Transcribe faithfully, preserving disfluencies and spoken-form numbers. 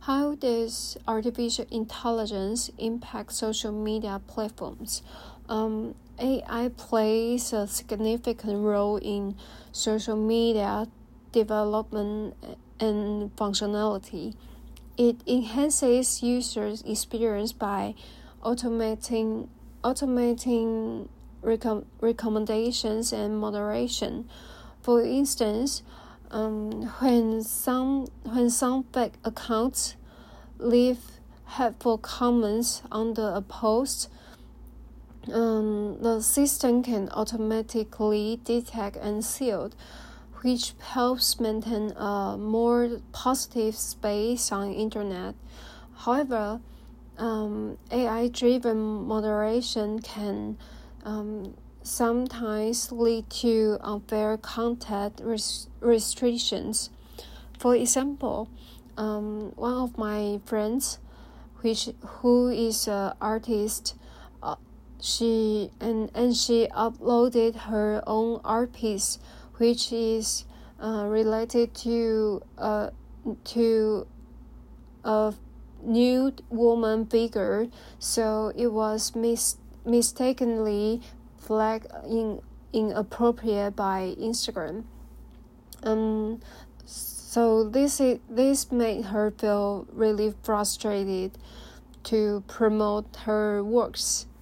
How does artificial intelligence impact social media platforms? Um, A I plays a significant role in social media development and functionality. It enhances users' experience by automating automating recom- recommendations and moderation. For instance, um, when some when some fake accounts leave hateful comments under a post, um, the system can automatically detect and seal, which helps maintain a more positive space on the internet. However, um, A I-driven moderation can um, sometimes lead to unfair content res- restrictions. For example, um, one of my friends, which who is an artist, uh, she and and she uploaded her own art piece, which is uh, related to uh to a nude woman figure, so it was mis- mistakenly flagged in inappropriate by Instagram. Um, so this is, this made her feel really frustrated to promote her works.